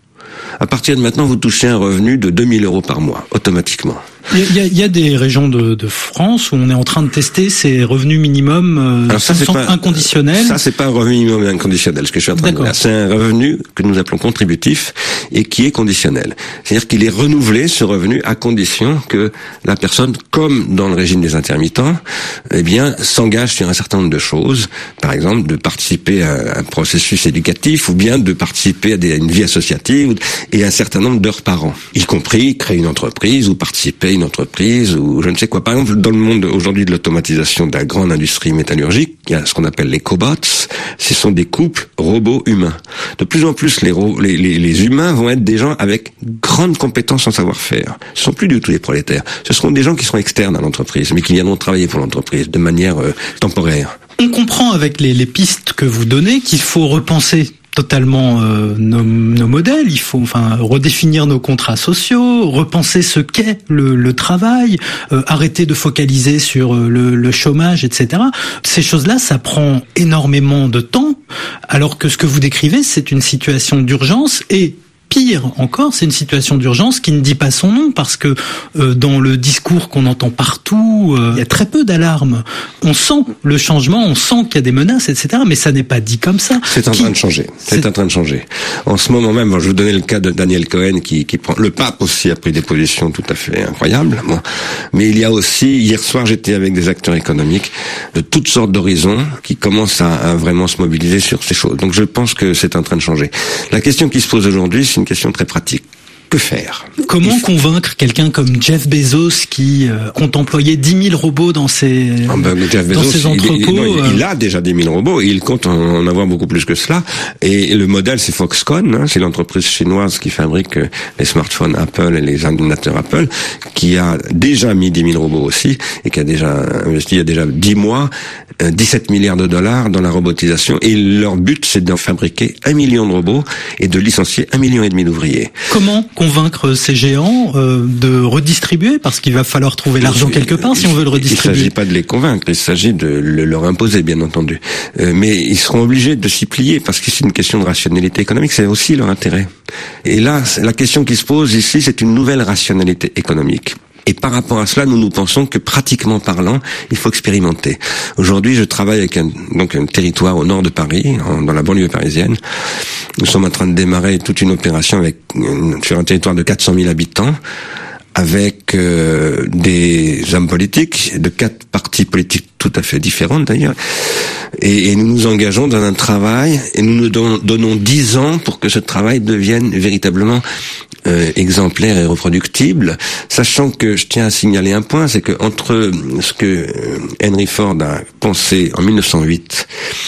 à partir de maintenant, vous touchez un revenu de deux mille euros par mois, automatiquement. Il y a, il y a des régions de, de France où on est en train de tester ces revenus minimum euh, Alors ça, c'est pas, inconditionnels. Ça, c'est pas un revenu minimum inconditionnel, ce que je suis en train de dire. C'est un revenu que nous appelons contributif et qui est conditionnel. C'est-à-dire qu'il est renouvelé, ce revenu, à condition que la personne, comme dans le régime des intermittents, eh bien, s'engage sur un certain nombre de choses. Par exemple, de participer à un processus éducatif ou bien de participer à, des, à une vie associative et un certain nombre d'heures par an. Y compris créer une entreprise ou participer à une entreprise ou je ne sais quoi. Par exemple, dans le monde aujourd'hui de l'automatisation de la grande industrie métallurgique, il y a ce qu'on appelle les cobots. Ce sont des couples robots-humains. De plus en plus, les, les, les, les humains vont être des gens avec grandes compétences en savoir-faire. Ce ne sont plus du tout des prolétaires. Ce seront des gens qui seront externes à l'entreprise, mais qui viendront travailler pour l'entreprise de manière euh, temporaire. On comprend avec les, les pistes que vous donnez qu'il faut repenser totalement euh, nos, nos modèles, il faut enfin redéfinir nos contrats sociaux, repenser ce qu'est le, le travail, euh, arrêter de focaliser sur euh, le, le chômage, et cetera. Ces choses-là, ça prend énormément de temps, alors que ce que vous décrivez, c'est une situation d'urgence et pire encore, c'est une situation d'urgence qui ne dit pas son nom parce que euh, dans le discours qu'on entend partout, euh, il y a très peu d'alarmes. On sent le changement, on sent qu'il y a des menaces, et cetera. Mais ça n'est pas dit comme ça. C'est en qui... train de changer. C'est... c'est en train de changer. En ce moment même, bon, je vous donnais le cas de Daniel Cohen qui, qui prend. Le pape aussi a pris des positions tout à fait incroyables. Bon. Mais il y a aussi, hier soir, j'étais avec des acteurs économiques de toutes sortes d'horizons qui commencent à, à vraiment se mobiliser sur ces choses. Donc je pense que c'est en train de changer. La question qui se pose aujourd'hui, c'est une question très pratique. Que faire ? Comment Il... convaincre quelqu'un comme Jeff Bezos qui euh, compte employer dix mille robots dans ses, ah ben, Jeff dans Bezos, ses entrepôts il, il, non, il, il a déjà dix mille robots et il compte en, en avoir beaucoup plus que cela. Et le modèle, c'est Foxconn, hein, c'est l'entreprise chinoise qui fabrique les smartphones Apple et les ordinateurs Apple, qui a déjà mis dix mille robots aussi et qui a déjà investi il y a déjà dix mois dix-sept milliards de dollars dans la robotisation. Et leur but, c'est d'en fabriquer un million de robots et de licencier un million et demi d'ouvriers. Comment convaincre ces géants euh, de redistribuer, parce qu'il va falloir trouver l'argent quelque part si on veut le redistribuer. Il ne s'agit pas de les convaincre, il s'agit de le, leur imposer, bien entendu. Euh, mais ils seront obligés de s'y plier, parce que c'est une question de rationalité économique, c'est aussi leur intérêt. Et là, la question qui se pose ici, c'est une nouvelle rationalité économique. Et par rapport à cela, nous nous pensons que pratiquement parlant, il faut expérimenter. Aujourd'hui, je travaille avec un, donc un territoire au nord de Paris, en, dans la banlieue parisienne. Nous sommes en train de démarrer toute une opération avec, sur un territoire de quatre cent mille habitants, avec euh, des hommes politiques de quatre partis politiques tout à fait différents d'ailleurs, Et, et nous nous engageons dans un travail et nous nous don, donnons dix ans pour que ce travail devienne véritablement euh, exemplaire et reproductible, sachant que je tiens à signaler un point, c'est que entre ce que Henry Ford a pensé en mille neuf cent huit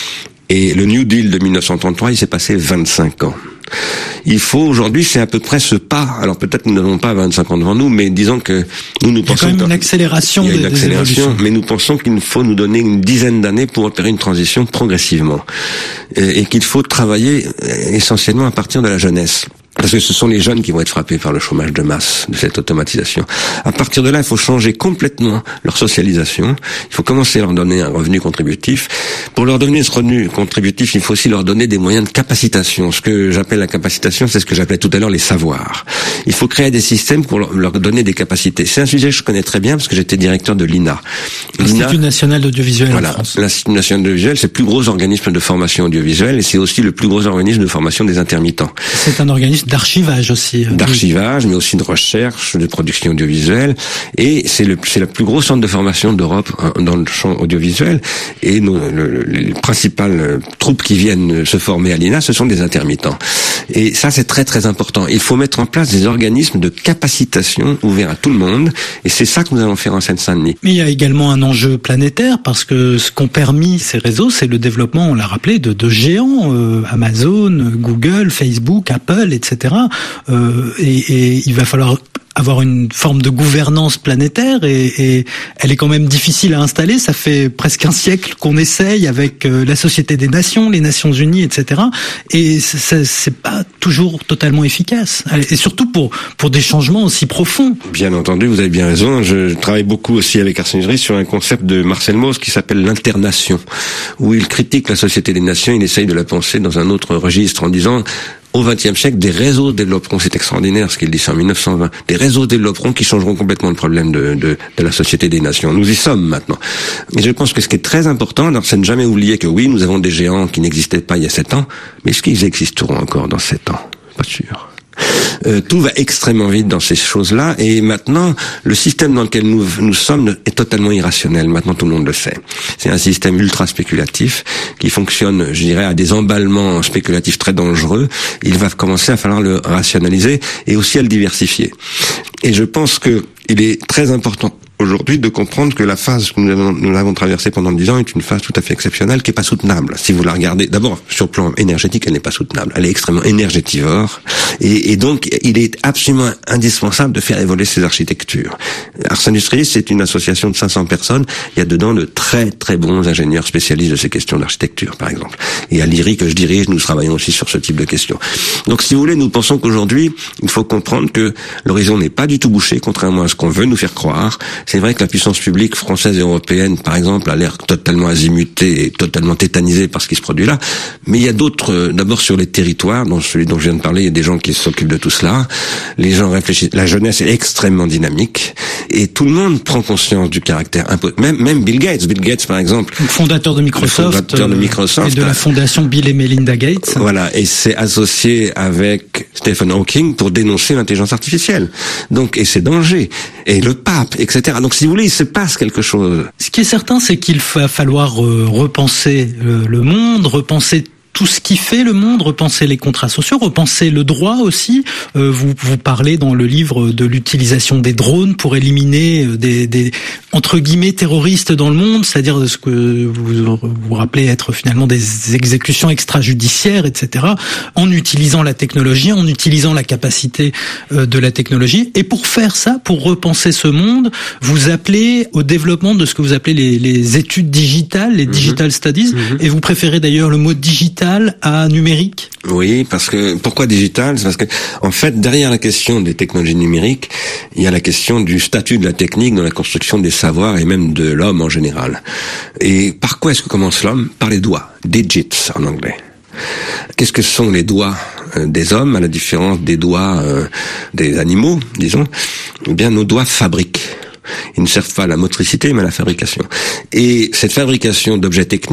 et le New Deal de mille neuf cent trente-trois, il s'est passé vingt-cinq ans. Il faut aujourd'hui, c'est à peu près ce pas. Alors peut-être nous n'avons pas vingt-cinq ans devant nous, mais disons que nous nous pensons. Il y a quand même une accélération. Il y a une des, accélération, des mais nous pensons qu'il faut nous donner une dizaine d'années pour opérer une transition progressivement, et, et qu'il faut travailler essentiellement à partir de la jeunesse. Parce que ce sont les jeunes qui vont être frappés par le chômage de masse, de cette automatisation. À partir de là, il faut changer complètement leur socialisation. Il faut commencer à leur donner un revenu contributif. Pour leur donner ce revenu contributif, il faut aussi leur donner des moyens de capacitation. Ce que j'appelle la capacitation, c'est ce que j'appelais tout à l'heure les savoirs. Il faut créer des systèmes pour leur donner des capacités. C'est un sujet que je connais très bien parce que j'étais directeur de l'I N A. L'Institut national d'audiovisuel voilà, en France. L'Institut national d'audiovisuel, c'est le plus gros organisme de formation audiovisuelle et c'est aussi le plus gros organisme de formation des intermittents. C'est un organisme d'archivage aussi. D'archivage, mais aussi de recherche, de production audiovisuelle. Et c'est le, c'est la plus grosse centre de formation d'Europe dans le champ audiovisuel. Et nos, le, les principales troupes qui viennent se former à l'I N A, ce sont des intermittents. Et ça, c'est très très important. Il faut mettre en place des organismes de capacitation ouverts à tout le monde. Et c'est ça que nous allons faire en Seine-Saint-Denis. Mais il y a également un enjeu planétaire parce que ce qu'ont permis ces réseaux, c'est le développement, on l'a rappelé, de, de géants, euh, Amazon, Google, Facebook, Apple, et cetera. Euh, et, et il va falloir avoir une forme de gouvernance planétaire et, et elle est quand même difficile à installer. Ça fait presque un siècle qu'on essaye avec euh, la Société des Nations, les Nations Unies, et cetera. Et c'est, c'est pas toujours totalement efficace. Et surtout pour pour des changements aussi profonds. Bien entendu, vous avez bien raison. Je travaille beaucoup aussi avec Arsène Gris sur un concept de Marcel Mauss qui s'appelle l'internation, où il critique la Société des Nations, il essaye de la penser dans un autre registre en disant au vingtième siècle, des réseaux développeront, c'est extraordinaire ce qu'il dit en mille neuf cent vingt, des réseaux développeront qui changeront complètement le problème de, de, de la Société des Nations. Nous y sommes maintenant. Et je pense que ce qui est très important, alors c'est ne jamais oublier que oui, nous avons des géants qui n'existaient pas il y a sept ans, mais est-ce qu'ils existeront encore dans sept ans? Pas sûr. Euh, tout va extrêmement vite dans ces choses-là et maintenant le système dans lequel nous nous sommes est totalement irrationnel. Maintenant tout le monde le sait. C'est un système ultra spéculatif qui fonctionne, je dirais, à des emballements spéculatifs très dangereux. Il va commencer à falloir le rationaliser et aussi à le diversifier. Et je pense que il est très important aujourd'hui de comprendre que la phase que nous avons, nous l'avons traversée pendant dix ans est une phase tout à fait exceptionnelle qui est pas soutenable. Si vous la regardez, d'abord, sur le plan énergétique, elle n'est pas soutenable. Elle est extrêmement énergétivore. Et, et donc, il est absolument indispensable de faire évoluer ces architectures. Ars Industrialis, c'est une association de cinq cents personnes. Il y a dedans de très, très bons ingénieurs spécialistes de ces questions d'architecture, par exemple. Et à l'I R I que je dirige, nous travaillons aussi sur ce type de questions. Donc, si vous voulez, nous pensons qu'aujourd'hui, il faut comprendre que l'horizon n'est pas du tout bouché, contrairement à ce qu'on veut nous faire croire. C'est vrai que la puissance publique française et européenne, par exemple, a l'air totalement azimutée et totalement tétanisée par ce qui se produit là. Mais il y a d'autres, euh, d'abord sur les territoires, dont celui dont je viens de parler, il y a des gens qui s'occupent de tout cela. Les gens réfléchissent. La jeunesse est extrêmement dynamique. Et tout le monde prend conscience du caractère impossible. Même, même Bill Gates. Bill Gates, par exemple. Le fondateur de Microsoft. Le fondateur de Microsoft. Et de la fondation Bill et Melinda Gates. Voilà. Et c'est associé avec Stephen Hawking pour dénoncer l'intelligence artificielle. Donc, et ses dangers. Et le pape, et cetera. Donc, si vous voulez, il se passe quelque chose. Ce qui est certain, c'est qu'il va falloir euh, repenser le, le monde, repenser tout ce qui fait le monde, repenser les contrats sociaux, repenser le droit aussi. Euh, vous, vous parlez dans le livre de l'utilisation des drones pour éliminer des, des entre guillemets terroristes dans le monde, c'est-à-dire ce que vous vous rappelez être finalement des exécutions extrajudiciaires, et cetera. En utilisant la technologie, en utilisant la capacité euh, de la technologie. Et pour faire ça, pour repenser ce monde, vous appelez au développement de ce que vous appelez les, les études digitales, les mmh. digital studies, mmh. et vous préférez d'ailleurs le mot digital à numérique? Oui, parce que pourquoi digital? C'est parce que en fait, derrière la question des technologies numériques, il y a la question du statut de la technique dans la construction des savoirs et même de l'homme en général. Et par quoi est-ce que commence l'homme? Par les doigts, digits en anglais. Qu'est-ce que sont les doigts des hommes, à la différence des doigts euh, des animaux, disons? Eh bien, nos doigts fabriquent. Ils ne servent pas à la motricité, mais à la fabrication. Et cette fabrication d'objets techniques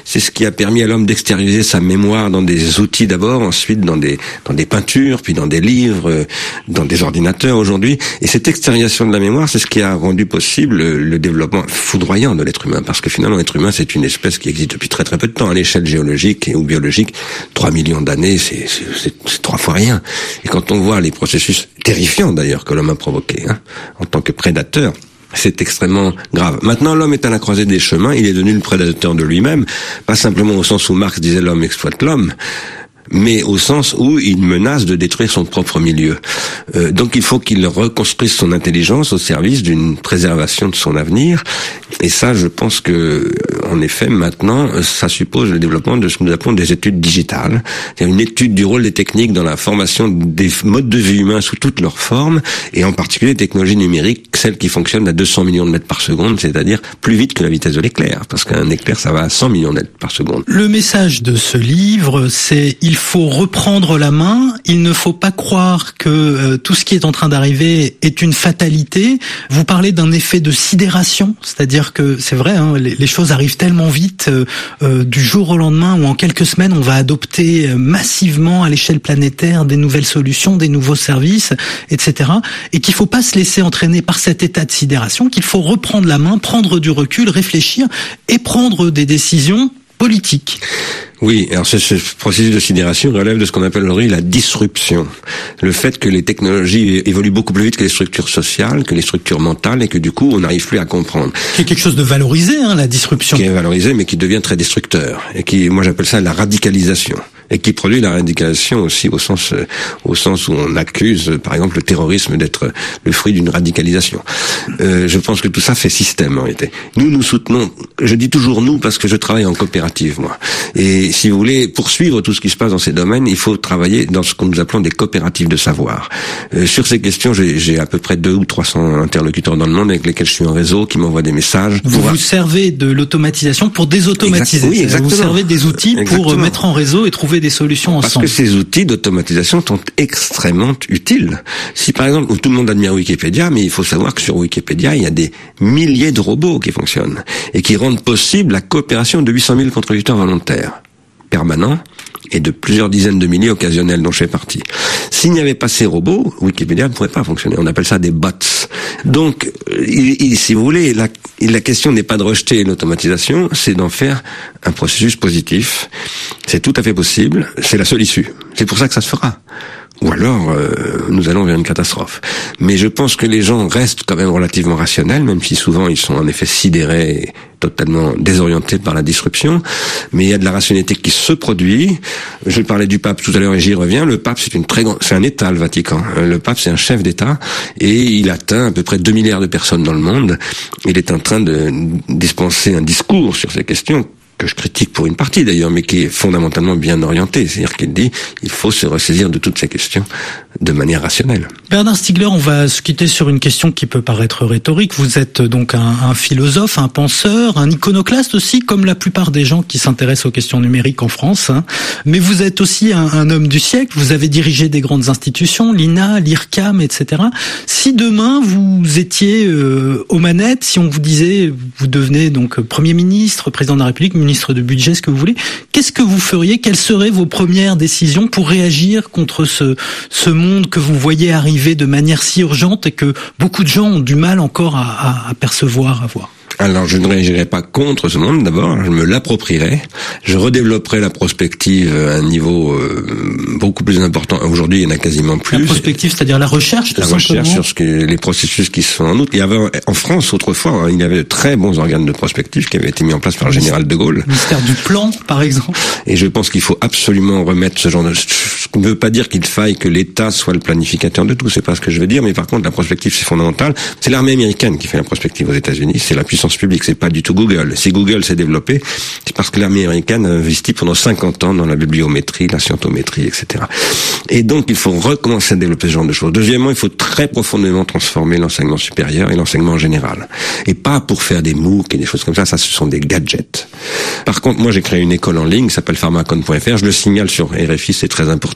c'est ce qui a permis à l'homme d'extérioriser sa mémoire dans des outils d'abord, ensuite dans des dans des peintures, puis dans des livres, dans des ordinateurs aujourd'hui. Et cette extériorisation de la mémoire, c'est ce qui a rendu possible le, le développement foudroyant de l'être humain, parce que finalement l'être humain c'est une espèce qui existe depuis très très peu de temps à l'échelle géologique ou biologique. Trois millions d'années, c'est, c'est, c'est, c'est trois fois rien. Et quand on voit les processus terrifiants d'ailleurs que l'homme a provoqués hein, en tant que prédateur, c'est extrêmement grave. Maintenant, l'homme est à la croisée des chemins, il est devenu le prédateur de lui-même, pas simplement au sens où Marx disait l'homme exploite l'homme, mais au sens où il menace de détruire son propre milieu. Euh, donc il faut qu'il reconstruise son intelligence au service d'une préservation de son avenir. Et ça, je pense que, en effet, maintenant, ça suppose le développement de ce que nous appelons des études digitales. C'est une étude du rôle des techniques dans la formation des modes de vie humains sous toutes leurs formes, et en particulier les technologies numériques, celles qui fonctionnent à deux cents millions de mètres par seconde, c'est-à-dire plus vite que la vitesse de l'éclair, parce qu'un éclair, ça va à cent millions de mètres par seconde. Le message de ce livre, c'est il faut reprendre la main, il ne faut pas croire que euh, tout ce qui est en train d'arriver est une fatalité. Vous parlez d'un effet de sidération, c'est-à-dire que c'est vrai, hein, les, les choses arrivent tellement vite euh, euh, du jour au lendemain, où en quelques semaines on va adopter euh, massivement à l'échelle planétaire des nouvelles solutions, des nouveaux services, et cetera. Et qu'il faut pas se laisser entraîner par cet état de sidération, qu'il faut reprendre la main, prendre du recul, réfléchir et prendre des décisions politiques. Oui, alors ce, ce processus de sidération relève de ce qu'on appelle aujourd'hui la disruption. Le fait que les technologies évoluent beaucoup plus vite que les structures sociales, que les structures mentales, et que du coup on n'arrive plus à comprendre. C'est quelque chose de valorisé, hein, la disruption. Qui est valorisé, mais qui devient très destructeur. Et qui, moi j'appelle ça la radicalisation. Et qui produit la radicalisation aussi au sens, euh, au sens où on accuse, euh, par exemple, le terrorisme d'être le fruit d'une radicalisation. Euh, je pense que tout ça fait système, en réalité. Nous, nous soutenons, je dis toujours nous parce que je travaille en coopérative, moi. Et si vous voulez poursuivre tout ce qui se passe dans ces domaines, il faut travailler dans ce que nous appelons des coopératives de savoir. Euh, sur ces questions, j'ai, j'ai à peu près deux ou trois cents interlocuteurs dans le monde avec lesquels je suis en réseau, qui m'envoient des messages. Vous vous servez de l'automatisation pour désautomatiser. Exact, oui, exactement. Vous servez des outils Exactement. Pour mettre en réseau et trouver des solutions ensemble. Parce que ces outils d'automatisation sont extrêmement utiles. Si par exemple, tout le monde admire Wikipédia, mais il faut savoir que sur Wikipédia, il y a des milliers de robots qui fonctionnent et qui rendent possible la coopération de huit cent mille contributeurs volontaires permanents et de plusieurs dizaines de milliers occasionnels dont je fais partie. S'il n'y avait pas ces robots, Wikipédia ne pourrait pas fonctionner. On appelle ça des bots. Donc, il, il, si vous voulez, la, la question n'est pas de rejeter l'automatisation, c'est d'en faire un processus positif. C'est tout à fait possible. C'est la seule issue. C'est pour ça que ça se fera. Ou alors, euh, nous allons vers une catastrophe. Mais je pense que les gens restent quand même relativement rationnels, même si souvent ils sont en effet sidérés, totalement désorientés par la disruption. Mais il y a de la rationalité qui se produit. Je parlais du pape tout à l'heure et j'y reviens. Le pape, c'est une très grande, c'est un État, le Vatican. Le pape, c'est un chef d'État et il atteint à peu près deux milliards de personnes dans le monde. Il est en train de dispenser un discours sur ces questions que je critique pour une partie d'ailleurs, mais qui est fondamentalement bien orienté. C'est-à-dire qu'il dit il faut se ressaisir de toutes ces questions de manière rationnelle. Bernard Stiegler, on va se quitter sur une question qui peut paraître rhétorique. Vous êtes donc un, un philosophe, un penseur, un iconoclaste aussi, comme la plupart des gens qui s'intéressent aux questions numériques en France. Hein. Mais vous êtes aussi un, un homme du siècle. Vous avez dirigé des grandes institutions, l'I N A, l'I R C A M, et cetera. Si demain vous étiez euh, aux manettes, si on vous disait vous devenez donc Premier ministre, président de la République, ministre de budget, ce que vous voulez, qu'est-ce que vous feriez? Quelles seraient vos premières décisions pour réagir contre ce, ce monde que vous voyez arriver de manière si urgente et que beaucoup de gens ont du mal encore à, à, à percevoir, à voir? Alors, je ne réagirai pas contre ce monde, d'abord, je me l'approprierai, je redévelopperai la prospective à un niveau euh, beaucoup plus important. Aujourd'hui, il y en a quasiment plus. La prospective, c'est-à-dire la recherche, tout La simplement. recherche sur ce que, les processus qui se font en outre. Il y avait, en France, autrefois, hein, il y avait de très bons organes de prospective qui avaient été mis en place par le général de Gaulle. Le ministère du Plan, par exemple. Et je pense qu'il faut absolument remettre ce genre de... Ce ne veut pas dire qu'il faille que l'État soit le planificateur de tout, c'est pas ce que je veux dire, mais par contre, la prospective, c'est fondamental. C'est l'armée américaine qui fait la prospective aux États-Unis, c'est la puissance publique, c'est pas du tout Google. Si Google s'est développé, c'est parce que l'armée américaine a investi pendant cinquante ans dans la bibliométrie, la scientométrie, et cetera. Et donc, il faut recommencer à développer ce genre de choses. Deuxièmement, il faut très profondément transformer l'enseignement supérieur et l'enseignement en général. Et pas pour faire des MOOC et des choses comme ça, ça ce sont des gadgets. Par contre, moi j'ai créé une école en ligne qui s'appelle pharmacon point f r, je le signale sur R F I, c'est très important.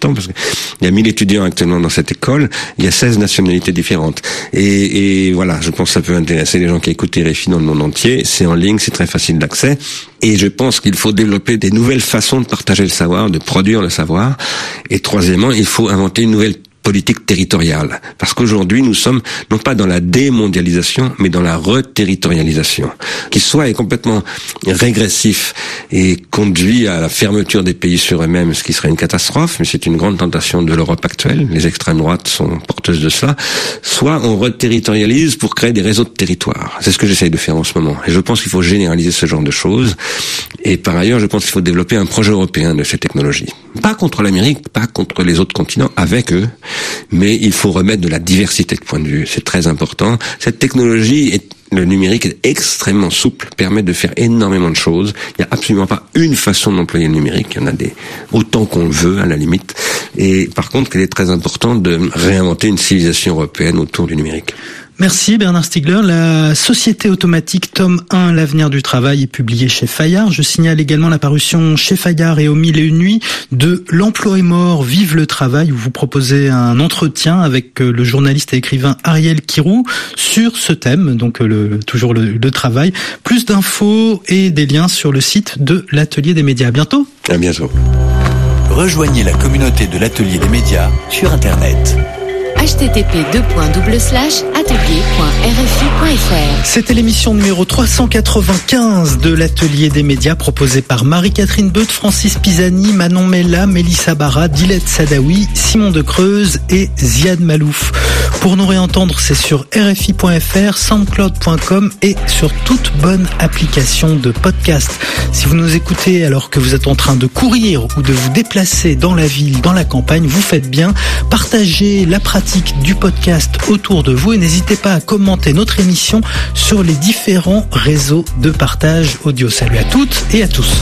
question, parce qu'il y a mille étudiants actuellement dans cette école, il y a seize nationalités différentes. Et, et voilà, je pense que ça peut intéresser les gens qui écoutent R F I dans le monde entier. C'est en ligne, c'est très facile d'accès. Et je pense qu'il faut développer des nouvelles façons de partager le savoir, de produire le savoir. Et troisièmement, il faut inventer une nouvelle politique territoriale. Parce qu'aujourd'hui, nous sommes non pas dans la démondialisation, mais dans la reterritorialisation, qui soit est complètement régressif et conduit à la fermeture des pays sur eux-mêmes, ce qui serait une catastrophe, mais c'est une grande tentation de l'Europe actuelle. Les extrêmes droites sont porteuses de cela. Soit on reterritorialise pour créer des réseaux de territoires. C'est ce que j'essaye de faire en ce moment. Et je pense qu'il faut généraliser ce genre de choses. Et par ailleurs, je pense qu'il faut développer un projet européen de ces technologies. Pas contre l'Amérique, pas contre les autres continents, avec eux. Mais il faut remettre de la diversité de points de vue. C'est très important. Cette technologie, est, le numérique est extrêmement souple, permet de faire énormément de choses. Il n'y a absolument pas une façon d'employer le numérique. Il y en a des autant qu'on le veut, à la limite. Et par contre, il est très important de réinventer une civilisation européenne autour du numérique. Merci Bernard Stiegler. La Société automatique tome un, l'avenir du travail, est publiée chez Fayard. Je signale également la parution chez Fayard et aux Mille et une nuits de L'emploi est mort, vive le travail, où vous proposez un entretien avec le journaliste et écrivain Ariel Kirou sur ce thème, donc le, toujours le, le travail. Plus d'infos et des liens sur le site de l'Atelier des médias. À bientôt. À bientôt. Rejoignez la communauté de l'Atelier des médias sur Internet. h t t p deux points double slash atelier point r f i point f r. C'était l'émission numéro trois cent quatre-vingt-quinze de l'Atelier des médias, proposée par Marie-Catherine Beut, Francis Pisani, Manon Mella, Mélissa Barra, Dilette Sadawi, Simon de Creuse et Ziad Malouf. Pour nous réentendre, c'est sur r f i point f r, soundcloud point com et sur toute bonne application de podcast. Si vous nous écoutez alors que vous êtes en train de courir ou de vous déplacer dans la ville, dans la campagne, vous faites bien. Partagez la pratique du podcast autour de vous et n'hésitez pas à commenter notre émission sur les différents réseaux de partage audio. Salut à toutes et à tous.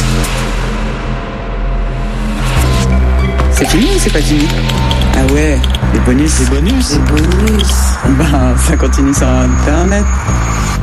C'est fini ou c'est pas fini? Ah ouais, les bonus. Les bonus. Les bonus. Ben, ça continue sur Internet.